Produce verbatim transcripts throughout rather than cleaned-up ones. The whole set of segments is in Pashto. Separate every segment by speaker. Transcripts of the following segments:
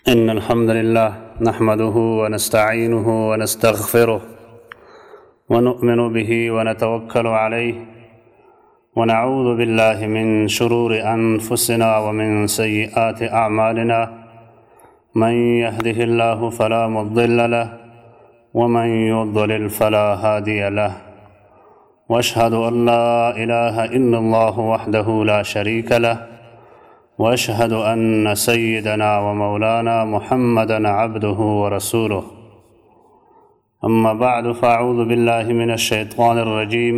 Speaker 1: إن الحمد لله نحمده ونستعينه ونستغفره ونؤمن به ونتوكل عليه ونعوذ بالله من شرور أنفسنا ومن سيئات أعمالنا من يهده الله فلا مضل له ومن يضلل فلا هادي له وأشهد أن لا إله إلا الله وحده لا شريك له وأشهد أن سيدنا ومولانا محمدًا عبده ورسوله أما بعد فأعوذ بالله من الشيطان الرجيم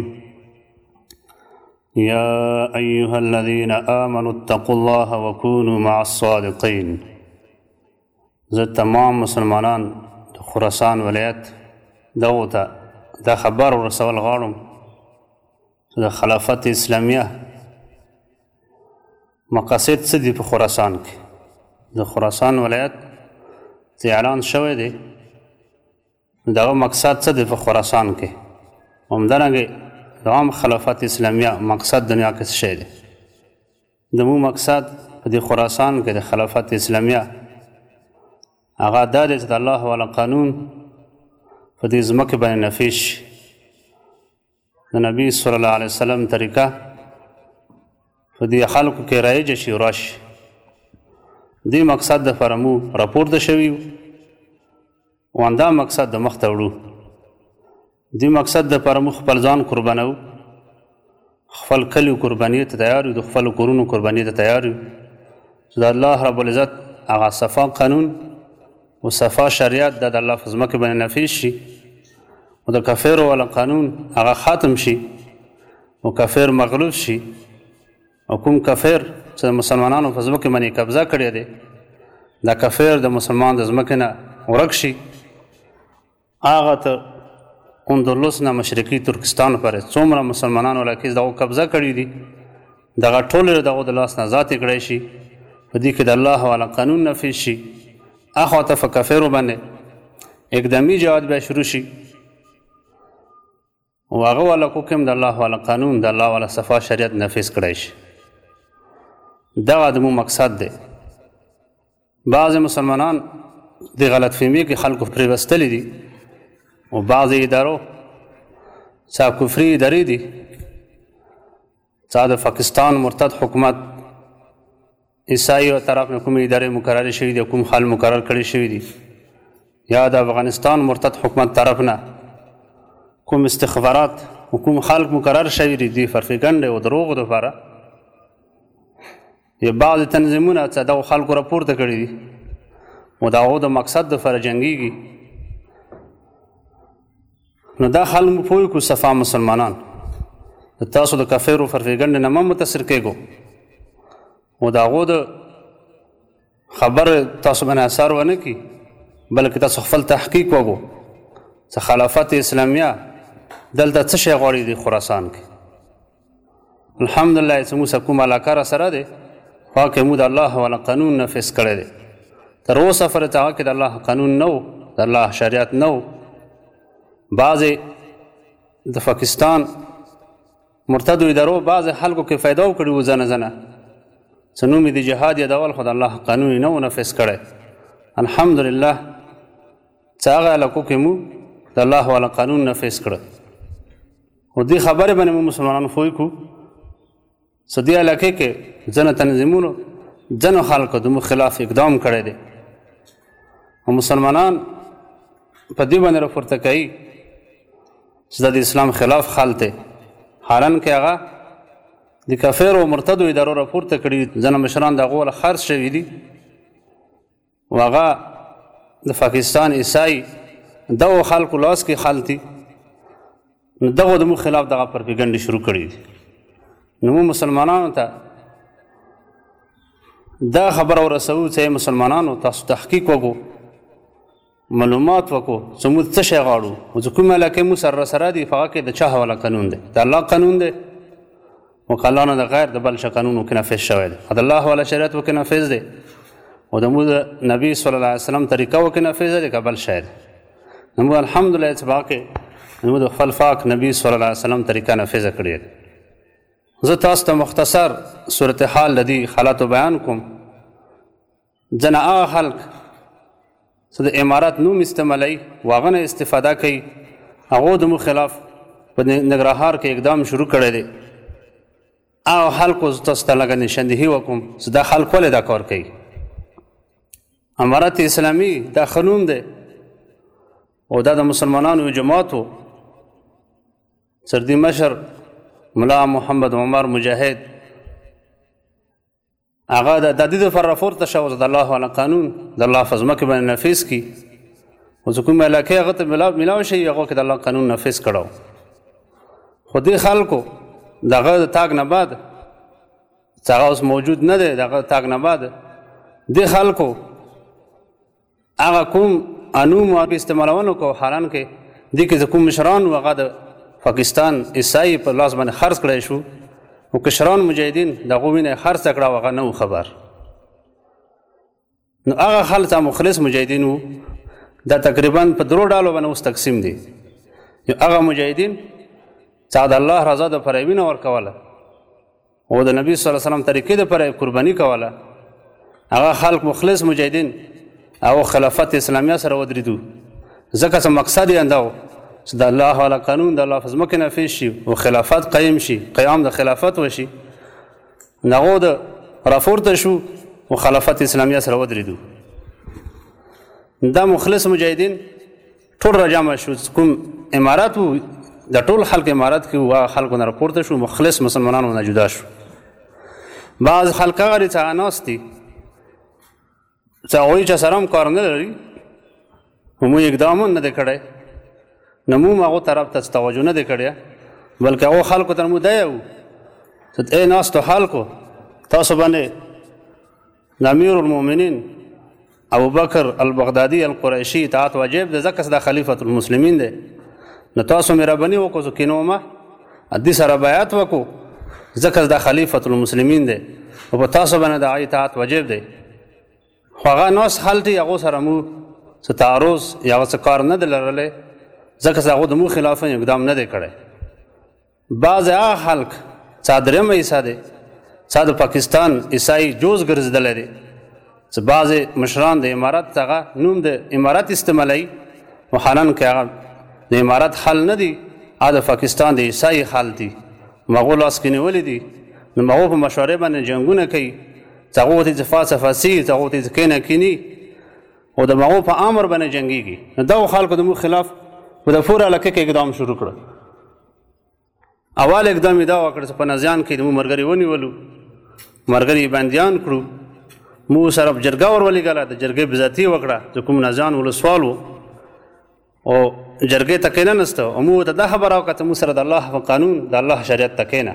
Speaker 1: يا أيها الذين آمنوا اتقوا الله وكونوا مع الصادقين. زه تمام مسلمانان د خراسان ولایت دغو ته دا خبر ورسول غواړم چې د خلافت اسلامیه مقاصد څه دي په خراسان کې. د خراسان ولایت چې اعلان شوی دی دغه مقصد څه دی په خراسان کې، همدارنګې د عام خلافت اسلامیه مقصد دنیا کې څه شی دی. زموږ مقصد په دې خراسان کې د خلافت اسلامیه هغه دا دی چې د الله والا قانون په دې ځمکې باندې نافذ شي، د نبي صلی الله علیه وسلم طریقه په دې خلکو کې رایجه شي او راشي. دې مقصد دپاره مو راپورته شوي او همدا مقصد د مخته وړو. دې مقصد دپاره مو خپل ځان قربانو، خپل کلیو قربانۍ ته تیار یو، د خپلو کورونو قربانۍ ته تیار یو چې د الله رب العزت هغه صفا قانون او صفا شریعت د الله په ځمکې باندې نافذ شي او د کافرو والا قانون هغه ختم شي او کافر مغلوب شي او کوم کافر چې د مسلمانانو په ځمکې باندې قبضه کړی دی دا کافر د مسلمان د ځمکې نه ورک شي. هغه ته اندلس نه مشرقي ترکستان پورې څومره مسلمانانو علاقې دغو قبضه کړي دي دغه ټول یې دغو د لاس نه ذاتې کړی شي، په دې کې د الله والا قانون نافذ شي. اخوا ته په کافرو باندې اقدامي جهاد بیا شروع شي او هغه والا کو کوم د الله والا قانون د الله والا صفا شریعت نافذ کړی شي. دغه زموږ مقصد دی. بعض مسلمانان د غلط فهمۍ کې خلکو پرې وستلي دي او بعض ادارو چې کفري ادارې دي چې د پاکستان مرتد حکومت عیسایو طرف نه کومې ادارې مقررې شوي دي، کوم خل مقرر کړي شوي دي، یا د افغانستان مرتد حکومت طرف نه کوم استخبارات او کوم خلک مقرر شوي دي د فرفګنډې او دروغو دپاره، یا بعض تنظیمونه چې دغو خلکو راپورته کړي دي او د هغو د مقصد دپاره جنګېږي. نو دا خلک مو پوه کړو صفا مسلمانان د تاسو د کافرو فرفګنډې نه مه متاثر کېږو او د هغو د خبر تاسو باندې اثر ونه کړي، بلکې تاسو خپل تحقیق وکړو چې خلافت اسلامیه دلته څه شی غواړي د خراسان کې. الحمدلله چې موږ کوم علاقه را سره دی خو هغه کې موږ د الله والا قانون نافذ کړی دی. تر اوسه پورې چې هغه کې د الله قانون نه و، د الله شریعت نه و. بعضې د پاکستان مرتدو ادارو بعضې خلکو کې فایده وکړي و ځنه ځنه چې نوم یې د جهاد یادول، خو د الله قانون یې نه و نافذ کړی. الحمدلله چې هغه علاقو کې مو د الله والا قانون نافذ کړه او دې خبرې باندې مو مسلمانانو پوه کړو چې دې علاقې کې ځینو تنظیمونو ځینو خلکو د مو خلاف اقدام کړی دی او مسلمانان په دې باندې راپورته کوي چې دا د اسلام خلاف خل دی، حالانکې هغه د کافرو او مرتدو ادارو راپورته کړي. ځینې مشران د هغو له خرڅ شوي دي او هغه د پاکستان عیسائی دغو خلکو لاس کې خل دي، نو دغو د موږ خلاف دغه پروپیګنډې شروع کړي دي. نو موږ مسلمانانو ته دا خبره ورسوو چې مسلمانانو تاسو تحقیق وکړو، معلومات وکړو چې موږ څه شی غواړو او چې کومې علاقې موږ سره راسره دي په هغه کې د چا حواله قانون دی؟ د الله قانون دی او که الله نه د غیر د بل چا قانون وکې نافذ شوی دی، د الله والا شریعت وکې نافذ دی او د موږ د نبي صلی الله علیه وسلم طریقه وکې نافذ دی که بل شی دی. نو موږ الحمدلله چې په هغه کې موږ د خپل پاک نبي صلی الله علیه وسلم طریقه نافذه کړې ده. زه تاسو ته مختصر صورتحال د دې حالاتو بیان کوم. ځنه هغه خلک څه د امارات نوم استعمالوي هغه نه استفاده کوي. هغو د مو خلاف په ننګرهار کې اقدام شروع کړی دی او خلکو زه تاسو ته لږه نشاندهي وکړم چې دا خلک ولې دا کار کوي. امارت اسلامي دا ښه نوم دی او دا د مسلمانانو جماعت و. سردي مشر ملا محمد عمر مجاهد هغه د دې دپاره راپورته شو د الله والا قانون د الله په ځمکې باندې نافظ کړي او چې کومه علاقې هغه ته میلاو شي هغو کې د الله قانون نافظ کړو. خو دې خلکو د هغه د تاګ نه بعد چې هغه اوس موجود نه دی د هغه تاګ نه بعد دې خلکو هغه کوم انوم هغه استعمالونه کو حالان کې دې کې کوم مشران هغه د پاکستان عیسائی په لاس باندې خرڅ کړی شو او کشران مجاهدین دغه وینه خرڅ کړه هغه نه خبر. نو هغه خلک مخلص مجاهدین وو دا تقریبا په درو ډالو باندې اوس تقسیم دي. یو هغه مجاهدین چې د الله رضا د پر وینه ورکوله او د نبی صلی الله علیه وسلم طریقې د پر قرباني کوله هغه خلک مخلص مجاهدین او خلافت اسلامیه سره ودرېدو ځکه چې مقصد یې انداو چې د الله والا قانون د الله په ځمکې نافظ شي او خلافت قایم شي قیام د خلافت وشي. هغو د راپورته شو او خلافت اسلامیه سره ودرېدو. دا مخلص مجاهدین ټول راجمع شو کوم امارات و د ټول خلک امارات کې و خلکو نه راپورته شو مخلص مسلمانانو نه جدا شو. بعض خلک هغه چې ناست دي چې هغوی چا سره هم کار نه لري خو موږ اقدام نه دی کړی نه موږ هغو طرف ته توجه نه دی کړی بلکې هغو خلکو ته موږ دی وو چې ای ناستو خلکو تاسو باندې د امیر المؤمنین ابوبکر البغدادي القریشي اطاعت واجب دی ځکه چې دا خلیفة المسلمین دی. نو تاسو مهرباني وکړو چې کینومه دې سره بیعت وکړو ځکه چې دا خلیفة المسلمین دی او په تاسو باندې د هغه اطاعت واجب دی. خو هغه ناست خلک دي هغو سره مو څه تعرض یا هغه څه کار نه دی لرلی ځکه چې هغو د مو خلاف اقدام نه دی کړی. بعضې هغه خلک چې درېیمه حصه دی چې د پاکستان عیسائی جوز ګرځېدلی دی چې بعضې مشران د امارت هغه نوم د امارت استعمالوي او حالان کې هغه د امارت حل نه دي هغه د پاکستان د عیسائی حل دي. هغو لاس کې نیولي دي نو هغو په مشورې باندې جنګونه کوي چې هغو ته فلسفاسي چې هغو ته کینه کیني او د هغو په امر باندې جنګېږي. نو دغو خلکو د موږ خلاف په د فور علاقې کې اقدام شروع کړه. اول اقدام یې دا وکړه چې په نازیان کې د موږ ملګري ونیولو ملګري بندیان کړو موږ سره جرګه ور ولېږله د جرګې بېزتي وکړه چې کوم نازیان ولسوال و او جرګې ته کېننسته او موږ ته دا خبره وکړه چې موږ سره د الله په قانون د الله شریعت ته کېنه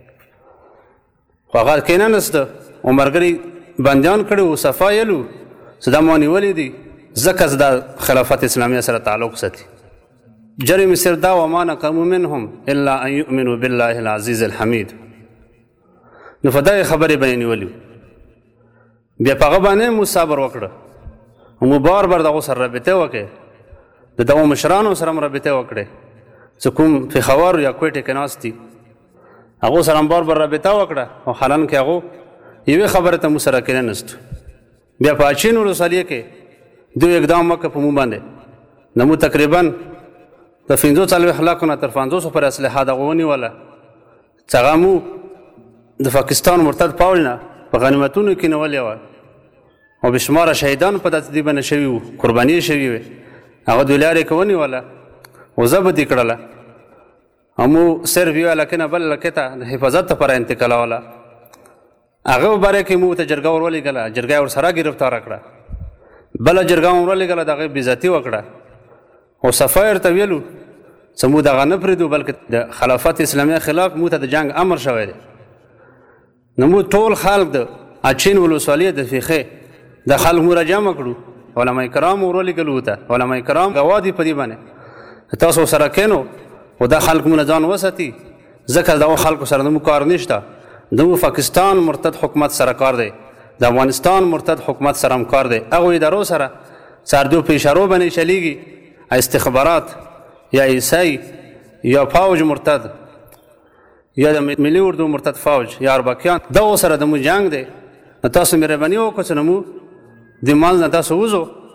Speaker 1: خو هغه کېننسته او ملګري بندیان کړي و صفا یلو چې دا ما نیولي دي ځکه چې دا خلافت اسلامیه سره تعلق ساتي. جرم مصر دا وما نقموا منهم الا ان يؤمنوا بالله العزيز الحميد. نو په دغې خبرې باندې نیولي بیا په هغه باندې مو صبر وکړه او مو بار بار دغو سره رابطې وکړې د دغو مشرانو سره م رابطې وکړې چې کوم پېښور یا کویټې کې ناست دي هغو سره م بار بار رابطه وکړه او حالان کې هغو یوې خبرې ته مو سره کېننستو. بیا په اچین ولسوالیه کې دوی اقدام وکړه په مو باندې نو مو تقریبا د پنځو څلوېښت لاکو نه تر پنځوسو پورې اسلحه دغه ونیوله چې هغه مو د پاکستان مرتد پوځ نه په غنیمتونو کې نیولې وه او بېشماره شهیدان په داسې دې باندې شوي وو قرباني شوي وې هغه دوی لارې کې ونیوله او ضبط یې کړله او مو صرف یو علاقې نه بل علاقې ته د حفاظت لپاره انتقالوله. هغه په باره کې مو ته جرګه ور ولېږله جرګه یې ورسره ګرفتاره کړه بله جرګه مو ور ولېږله د هغې بېزتي وکړه او صفا یې ورته ویلو چې موږ دغه نه پرېږدو بلکې د خلافت اسلامیه خلاف موږ ته د جنګ امر شوی دی. نو موږ ټول خلک د اچین ولسوالیې د فیخې د خلک مو راجمع کړو علما کرام ور ولېږلو ته علما کرام ګواه دي په دې باندې تاسو سره کینو او دا خلک مو نه ځان وساتي ځکه دغو خلکو سره زموږ کار نشته د پاکستان مرتد حکومت سره کار دی د افغانستان مرتد حکومت سره هم کار دی هغو ادارو سره سردو په اشارو باندې چلیږي استخبارات یا عیسائی یا فوج مرتد یا د ملي اردو مرتد فوج یا اربکیان دغو سره د مو جنګ دی. نو تاسو مهرباني وکړو چې نو مو د منځ نه تاسو وځو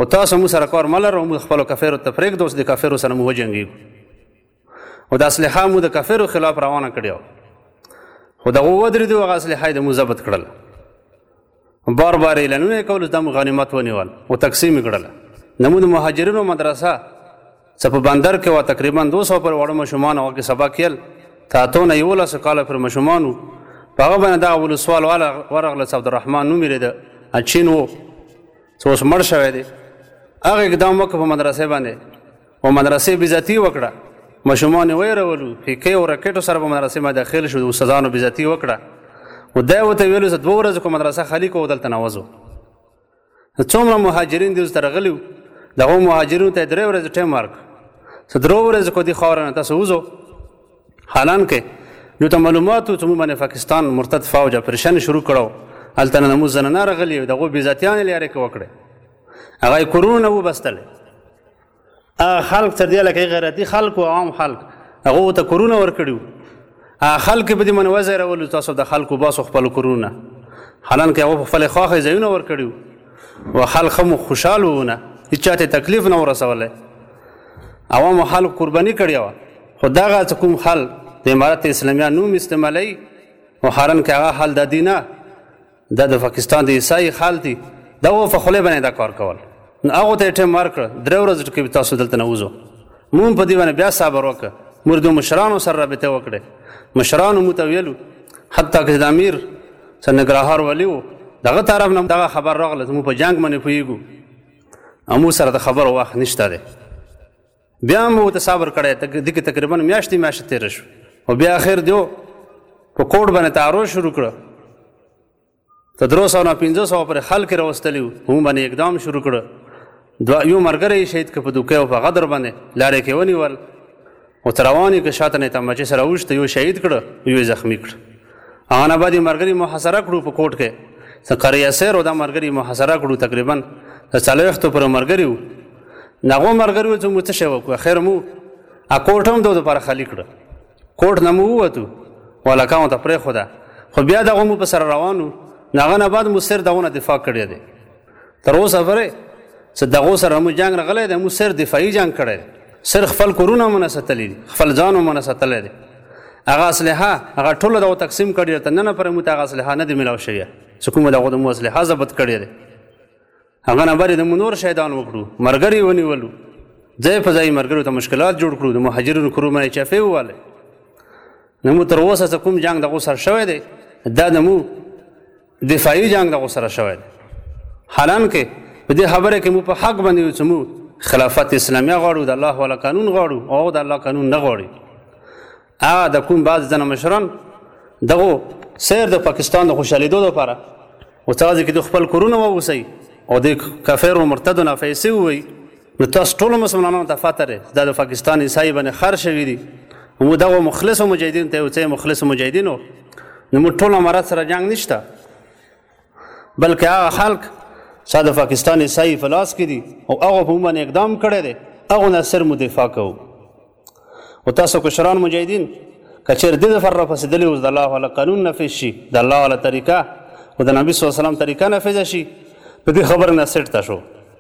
Speaker 1: او تاسو موږ سره کار مه لرو، موږ خپلو کافرو ته پرېږدو، اوس د کافرو سره موږ وجنګېږو. او د اسلحه موږ د کافرو خلاف روانه کړې وه، خو دغو ودرېدو، هغه اسلحه یې د موږ ضبط کړله. بار بار اعلانونه یې کول، دا موږ غنیمت ونیول او تقسیم یې کړله. زموږ د مهاجرینو مدرسه څه په بندر کې وه، تقریبا دو سوه پورې واړه ماشومان هغه کې سبق کیل، ته اتو نه یولسو کاله پورې ماشومان وو. په هغه باندې دغه ولسوال ورغله چې عبدالرحمن نوم یې د اچین و، چې اوس مړ شوی دی. هغه اقدام وکړه په مدرسې باندې، او مدرسې بېزتي وکړه، ماشومان یې ویرولو، پیکې او راکټو سره په مدرسې باندې داخل شو، د استادانو بېزتي وکړه. او دا یې ورته ویلو چې دوه ورځو که مدرسه خالي کړو دلته ننوځو. څومره مهاجرین دې اوس ته راغلي وو، دغو مهاجرینو ته یې درې ورځې ټایم ورکړ چې درو ورځو که دې خاوره نه تاسو وځو. حالان کې دوی ته معلومات وو چې موږ باندې پاکستان مرتد فوج اپریشن شروع کړو، هلته نه زموږ زنانه راغلي وو، د هغو بېزتیانې لرې کې وکړې، هغه یې کورونو نه وبستلې. هغه خلک تر دې لکه غیرتي خلک و، عام خلک، هغو ته کورونه ورکړي وو. هغه خلک به دې منې وځایرولو تاسو د خلکو باسو خپلو کورونو نه، حالان کې هغو په خپلې خواښې ځایونه ورکړي وو، و خلک هم خوشحال وو، نه هېڅ چا ته تکلیف نه ورسولی. عوامو خلکو قرباني کړې وه. خو دغه چې کوم حل د امارت اسلامیه نوم استعمالوي، او حالان کې هغه حل د دي نه، دا د پاکستان د عیسایي حل دي، دغو په خولې باندې دا کار کول. نو هغو ته یې ټایم ورکړه، درې ورځو کې تاسو دلته نه وځو. مونږ په دې باندې بیا صبر وکړه، موږ د مشرانو سره رابطه وکړې، مشرانو موږ ته ویلو، حتی که د امیر څه نګرهار ولي و، دغه طرف نه دغه خبر راغله چې موږ په جنګ باندې پوهېږو، او موږ سره د خبرو وخت نشته دی. بیا هم ورته صبر کړی، دې کې تقریبا میاشتې میاشتې تېره شو، او بیا اخر دیو په کوټ باندې تعرض شروع کړه، ته درو سوه نه پنځه سوه پورې خلک یې راوستلي وو، موږ باندې اقدام شروع کړه. یو ملګری یې شهید کړه په دوکۍ او په غدر باندې، لارې کې ونیول، او ته روان یې که شاته نه یې تماچې سره اوښته، یو شهید کړه، یو یې زخمي کړه. هغه نه بعد یې ملګري محاصره کړو په کوټ کې، څه قریه سیر او دا ملګري محاصره کړو، تقریبا د څلوېښتو پورې ملګري وو. د هغو ملګري وو چې موږ څه شی وکړو، اخر مو هغه کوټ هم د دپاره خالي کړه، کوټ نه مو ووتو، والکانو ته پرېښوده. خو بیا دغو مو په سره روان وو، د هغه نه بعد مو سر دغو نه دفاع کړی دی. تر اوسه پورې چې دغو سره مو جنګ راغلی دی، مو سر دفاعي جنګ کړی دی، سر خپل کورونه مو نه ساتلي دي، خپل ځان مو نه ساتلی دی. هغه اسلحه هغه ټوله دغو تقسیم کړې، تر ننه پورې مو ته هغه اسلحه نه دي میلاو شوې، چې کومه دغو د مو اسلحه ضبط کړې دی. هغه نه بعد د مو نور شهیدان وکړو، ملګري ونیولو، ځای په ځای ملګرو ته مشکلات جوړ کړو، د مهاجرینو کورو باندې چافې ووالې. نو مو تر اوسه چې کوم جنګ دغو سره شوی دی، دا د مو دفاعي جنګ دغو سره شوی دی. حالان کې په دې خبره کې مو په حق باندې یو چې مو خلافت اسلامیه غواړو، د الله والا قانون غواړو، او د الله قانون نه غواړي. هغه د کوم بعض ځنه مشران دغو سیر د پاکستان د خوشحالېدو دپاره، او تاسې کې د خپل کورونه واوسئ، او د کافرو مرتدو نه پیسې ووایي، نو تاسو ټولو مسلمانانو ته پته دی دا د پاکستان عیسایي باندې خر شوي دي. موږ دغو مخلصو مجاهدینو ته یو څه مخلصو مجاهدینو، نو موږ ټول امارت سره جنګ نشته، بلکې هغه خلک چې د پاکستان عیسایي په لاس کې دي او هغو په موږ باندې اقدام کړی دی، هغو نه سر مو دفاع کوو. او تاسو کشران مجاهدین که چېرې دې دپاره راپاڅېدلي اوس د الله والا قانون نافظ شي، د الله والا طریقه او د نبي صلی الله علیه وسلم طریقه نافظه شي، په دې خبره نه سټ ته شو.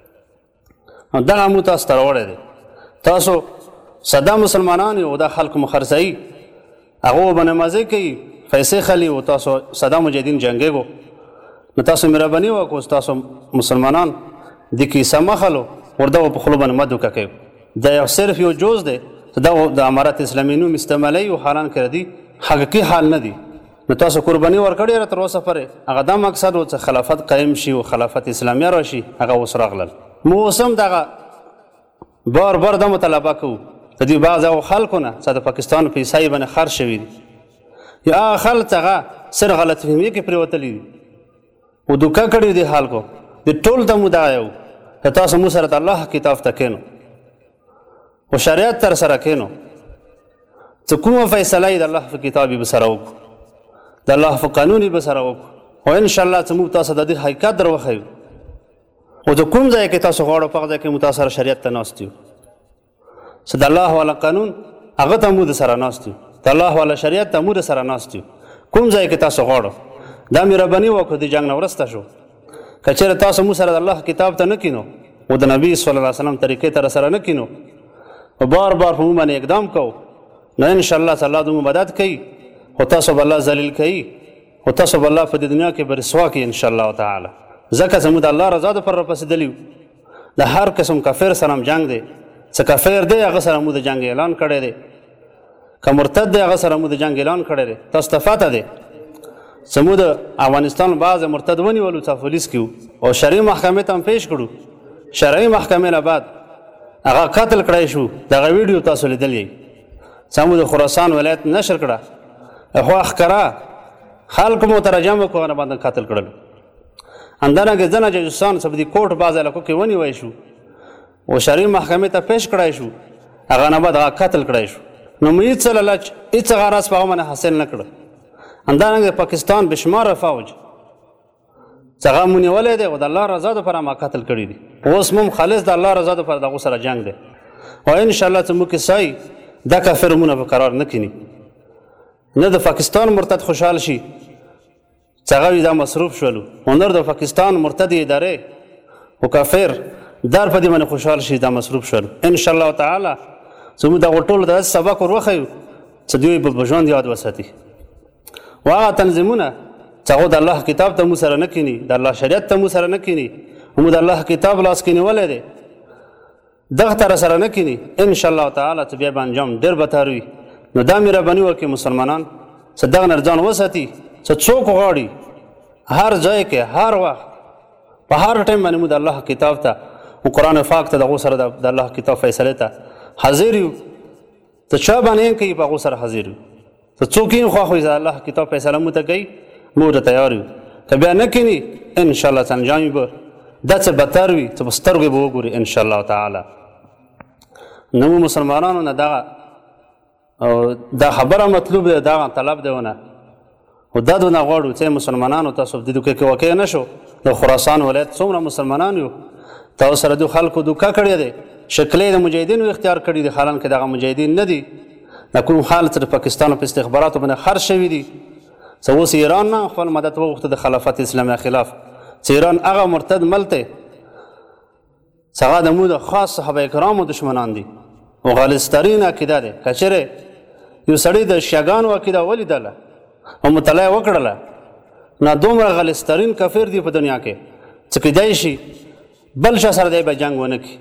Speaker 1: او دغه مو تاسو ته راوړی دی. تاسو ساده مسلمانان یو، دا خلک مو خرڅوي، هغو باندې مزې کوي، پیسې خلي، او تاسو ساده مجاهدین جنګېږو. نو تاسو مهرباني وکړو، تاسو مسلمانان د کیسه مه خلو، ورده په خولو باندې مه دوکه کوي. دا یو صرف یو جوز دی چې دا د امارت اسلامي نوم استعمالوي، او حالان کې دی حقیقي حال نه دی. نو تاسو قرباني ورکړې را تر اوسه پورې، هغه دا مقصد و چې خلافت قایم شي او خلافت اسلامیه راشي، هغه اوس راغلل. مو اوس هم دغه بار بار دا مطالبه کوو د دې بعض هغو خلکو نه چې د پاکستان په عیسایي باندې خر شوي دي، یا هغه خلک چې هغه سر غلط فهمي کې پرېوتلي دي او دوکه کړي دي خلکو، د ټول ته مو دا یو چې تاسو مو سره د الله کتاب ته کښېنو او شریعت تر سره کښېنو، چې کومه فیصله یې د الله په کتاب یې به سره وکړو، د الله په قانون یې به سره وکړو، او انشاءالله چې موږ تاسو د دې حقیقت در وښیو. او د کوم ځای کې تاسو غواړو په هغه ځای کې مو تاسو سره شریعت ته ناست یو، چې د الله والا قانون هغه ته مو د سره ناست یو، د الله والا شریعت ته مو د سره ناست یو. کوم ځای کې تاسو غواړو دا مهرباني وکړو، د جنګ نه وروسته شو، که چېرې تاسو مو سره د الله کتاب ته نه کینو، او د نبی صلی الله علیه وسلم طریقې ته راسره نه کینو او بار بار په موږ باندې اقدام کوو نو انشاءالله تعالی د موږ مدد کوي خو تاسو به الله ذلیل کوي خو تاسو به الله په دې دنیا کې به رسوا کوي انشاءالله تعالی ځکه چې موږ د الله رضا دپاره راپسېدلي یو د هر قسم کافر سره هم جنګ دی څه کافر دی هغه سره موږ د جنګ اعلان کړی دی که مرتد دی هغه سره موږ د جنګ اعلان کړی دی تاسو ته پته دی چې موږ د افغانستان بعضې مرتد ونیولو څه پولیس کې او شرعي محکمې ته هم پیش کړو شرعي محکمې نه بعد هغه قتل کړی شو دغه ویډیو تاسو لیدلی چې موږ د خراسان ولایت نشر کړه خو ښکاره خلکو مو ترجمه کو هغه باندې قتل کړل همدارنګه ځینې جاسوسان چې په دې کوټ بعضې علاقو کې ونیوی شو او شرعي محکمې ته پیش کړی شو هغه نه بعد هغه قتل کړی شو نو مو هېڅ لالچ هېڅ غرض په هغه باندې حاصل نه کړه همدارنګه د پاکستان بشماره فوج چې هغه مو نیولی دی او د الله رضا دپاره ما قتل کړي دي اوس مو خالص د الله رضا دپاره د هغو سره جنګ دی او انشاءالله چې موږ کې سایي دا کافر مونه به قرار نه کیني نه د پاکستان مرتد خوشحال شي چې هغه دا مصروف شولو هنر د پاکستان مرتد ادارې او کافر در په دې باندې خوشحال شي دا مصروف شولو انشاءالله تعالی چې موږ دغو ټولو ته داسې سبق ور وښیو چې دوی به په ژوند یاد وساتي و هغه تنظیمونه چې هغو د الله کتاب ته مو سره نه کیني د الله شریعت ته مو سره نه کیني موږ د الله کتاب لاس کې نیولی دی دغه ته راسره نه کیني انشاءالله تعالی چې بیا به انجام ډېر بتر وي نو دا مهرباني وکړي مسلمانان چې دغه نه ځان وساتي چې څوک غواړي هر ځای کې هر وخت په هر ټایم باندې موږ د الله کتاب ته او قرآن پاک ته د هغو سره د الله کتاب فیصلې ته حاضر یو ته چا باندې یې کوي په هغو سره حاضر یو ته څوک یې خوښ وي د الله کتاب فیصله موږ ته کوي موږ ته تیار یو که بیا نه کیني انشاءالله چې انجام به دا څه بدتر وي چې په سترګو به وګوري انشاءالله تعالی نو موږ مسلمانانو نه دغه او دا خبره مطلوب دی دغه طلب دی ونه او دا دونه غواړو چې مسلمانانو تاسو د دوکې کې واقع نه شو د خراسان ولایت څومره مسلمانان یو تاسو سره د خلکو دوکه کړې دی شکلې د مجاهدینو اختیار کړي دي حالانکه دغه مجاهدین نه دي د کوم حال چې د پاکستان په استخباراتو باندې خرج شوي دي چې اوس ایران نه خپل مدد وغوښته د خلافت اسلامي خلاف چې ایران هغه مرتد ملک دی چې هغه د موږ د خاص صحابه کرامو دشمنان دي او غالسترین عقیده دی که چېرې یو سړی د شیعګانو عقیده ولیدله او مطالعه وکړله نه دومره غالسترین کافر دی په دنیا کې چې کیدای شي بل چا سره دی به جنګ ونه کړي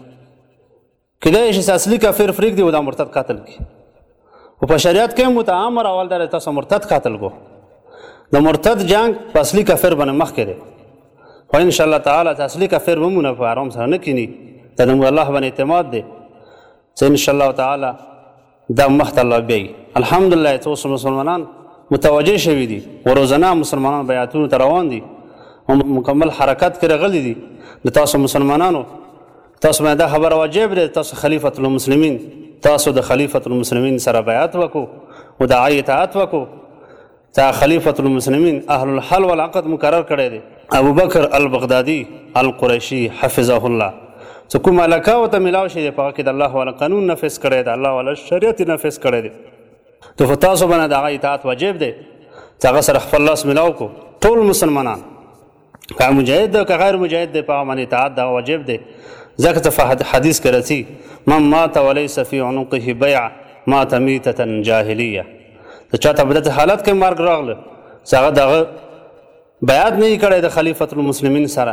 Speaker 1: کیدای شي چې اصلي کافر پرېږدي او دا مرتد قتل کړي او په شریعت کې متعامر اول دی تاسو مرتد قتل کو د مرتد جنگ په اصلي کافر باندې مخکې دی خو انشاءالله تعالی چې اصلي کافر ومونه په آرام سره نه کیني دا د الله باندې اعتماد دی چې انشاءالله تعالی دا مخته الله بیایي الحمدلله چې اوس مسلمانان متوجه شوي دي و روزانه مسلمانان بیعتونو ته روان دي او مکمل حرکت کې راغلي دي د تاسو مسلمانانو تاسو باندې دا خبره واجب دی تاسو خلیفة المسلمین تاسو د خلیفة المسلمین سره بیعت وکړو او د هغه اطاعت وکړو تا خلیفة المسلمین اهل الحل والعقد مقرر کړی دی ابو بکر البغدادي القریشي حفظه الله چې کوم علاقه ورته میلاو شي دی په هغه کې د الله والا قانون نافظ کړی دی الله والا شریعت نافظ کړی دی نو په تاسو باندې د هغه اطاعت واجب دی چې هغه سره خپل لاس میلاو کړو ټول مسلمانان که مجاهد دی که غیر مجاهد دی په هغه باندې اطاعت دا واجب دی ځکه چې حدیث کې راځي من مات ولیس فی عنقه بیع مات میتة جاهلیه د چاته په داسې حالت کې مرګ راغله چې هغه دغه بیعت نه یې کړی د خلیفة المسلمین سره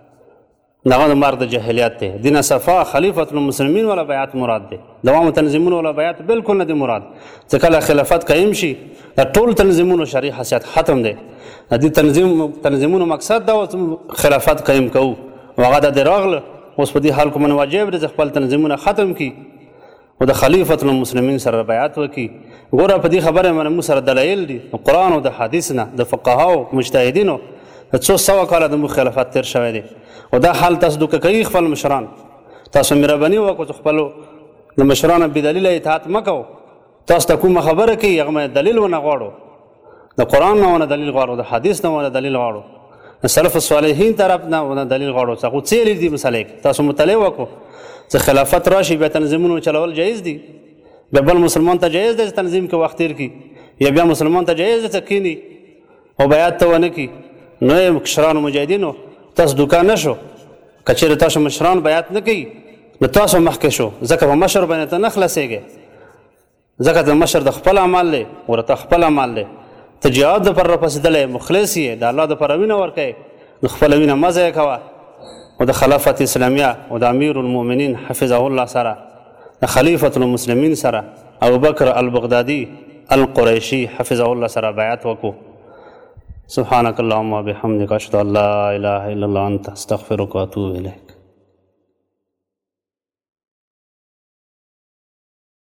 Speaker 1: دغه د مرګ د جاهلیت دی دینه صفا خلیفة المسلمین والا بیعت مراد دی دوامو تنظیمونو والا بیعت بالکل نه دی مراد چې کله خلافت قایم شي د ټول تنظیمونو شرعي حیثیت ختم دی د دې تنظیم تنظیمونو مقصد دا و چې خلافت قایم کوو او هغه د راغله اوس په دې حال کې من واجب دی چې خپل تنظیمونه ختم کړي او د خلیفة المسلمین سره بیعت وکړي ګوره په دې خبره باندې موږ سره دلایل دي د قرآن او د حدیث نه د فقهاو مجتهدینو د څو سوه کاله د موږ خلافت تېر شوی دی او دا حال تاسو دوکه کوي خپل مشران تاسو مهرباني وکړو چې خپلو د مشرانو بېدلیله اطاعت مه کوو تاسو ته کومه خبره کوي هغه دلیل ونه غواړو د قرآن نه ونه دلیل غواړو د حدیث نه ونه دلیل غواړو د سلف الصالحین طرف نه ونه دلیل غواړو چې هغو څه دي مسلې تاسو مطالعه وکړو چې خلافت راشي بیا تنظیمونو چلول جایز دي بیا بل مسلمان ته جایز دی چې تنظیم کې وخت تېر کړي یا بیا مسلمان ته جایز دی چې کښېني او بیعت ته ونه کړي نو یې مشرانو مجاهدینو تاسو دوکه نه شو که چېرې تاسو مشران بیعت نه کوي نو تاسو مخکې شو ځکه په مشر باندې ته نه خلاصېږې ځکه د مشر د خپل عمل دی ورته خپل عمل دی ته جهاد دپاره راپاڅېدلی مخلص یې د الله دپاره وینه ورکوې نو خپله وینه مه ضایع کوه و د خلافت اسلامیه و د امیر المؤمنین حفظه الله سره د خلیفة المسلمین سره ابوبکر البغدادي القریشي حفظه الله سره بیعت وکړو. سبحانك اللهم وبحمدك اشهد ان لا اله الا الله انت استغفرك واتوب اليك.